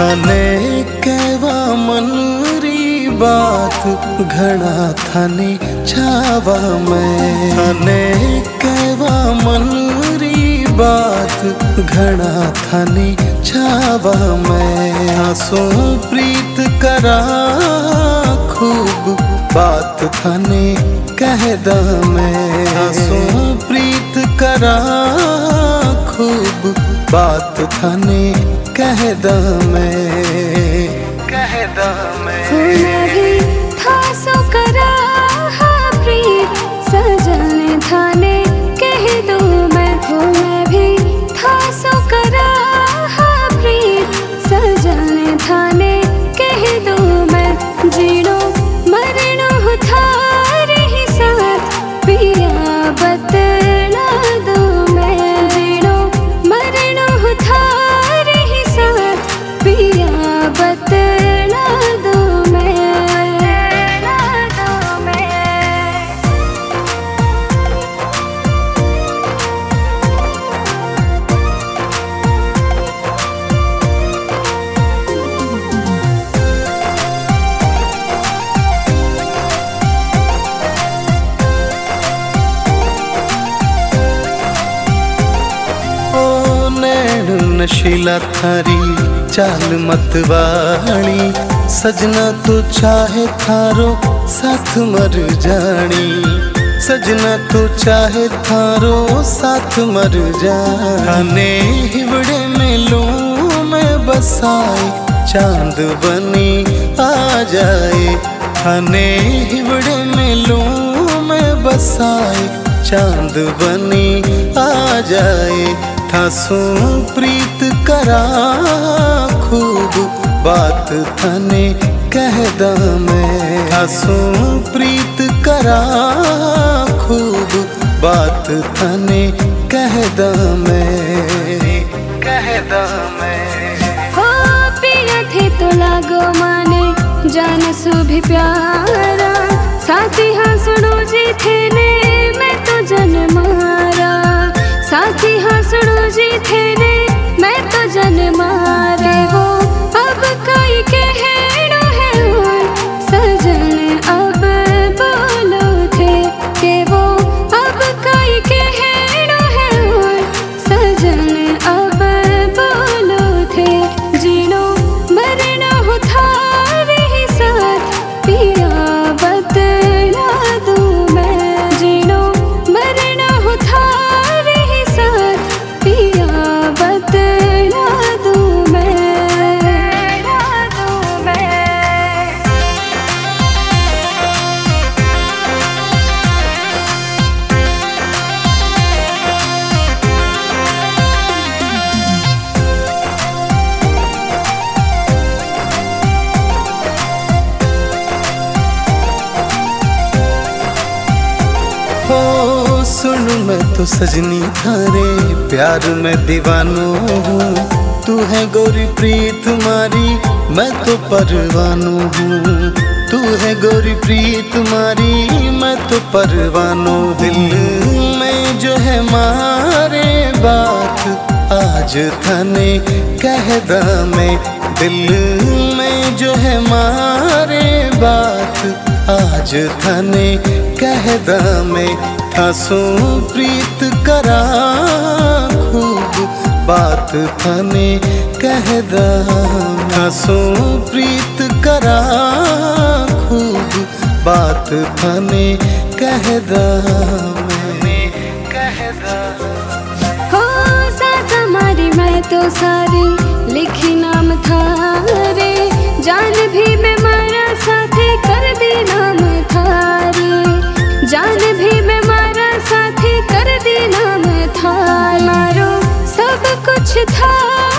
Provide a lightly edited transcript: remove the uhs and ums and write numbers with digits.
थाने कहवा मनरी बात घड़ा थाने छावा मैं। थाने कहवा मनरी बात घड़ा थाने छावा मैं। आंसू प्रीत करा खूब बात थाने कहदा मैं। आंसू प्रीत करा खूब बात थाने कहदा मैं। कहदा मैं भी था सो करा प्रीत सजन थाने कह दो मैं। मैं भी था सो करा प्रीत सजन थाने कह दो मैं। जीणो मरणो थारे ही साथ पिया बतला दो मैं। जीणो मरणो थारे ही साथ पिया बतला दो मैं। नशीला थारी चाल मतवाणी सजना तो चाहे थारो साथ मर जानी। सजना तो चाहे थारो साथ मर जाने। हिवड़े में लूं मैं बसाए चांद बनी आ जाए। थाने हिवड़े में लूं मैं बसाए चांद बनी आ जाए। थासू प्रीत करा खूब बात थाने कहदा मैं। थासू प्रीत करा खूब बात थाने कहदा मैं। कहदा मैं हो पिया थे तो लागो माने जान सु भी प्यारा। साथी हाँ सुनो जी थे ने मैं तो जन मारा। साथी हाँ सुनो जी थे ने मैं तो जन मारे। वो अब कोई कहना है और सजन अब बोलो थे कि वो अब कोई कहना है और सजन अब बोलो थे। जीनो मरना हो थारे ही साथ पिया बतला दूं मैं। जीनो मरना हो थारे ही साथ पिया बतला दूं मैं। हो सुन मैं तो सजनी थारे प्यार में दीवानो हूँ। तू है गोरी प्रीत मारी मैं तो परवानो हूँ। तू है गोरी प्रीत मारी मैं तो परवानो। दिल में जो है मारे बात आज थाने कहदा मैं। दिल में जो है मारे बात आज थाने कहदा मैं। थासू प्रीत करा खूब बात थाने कहदा। थासू प्रीत करा खूब बात थाने कहदा मैंने कहदा। हो साथ हमारी मैं तो सारी लिखी नाम थारे। जान भी मैं मारा साथी कर दी नाम थारे। जान भी मैं मारा साथी कर दी नाम थारे। मारो सब कुछ था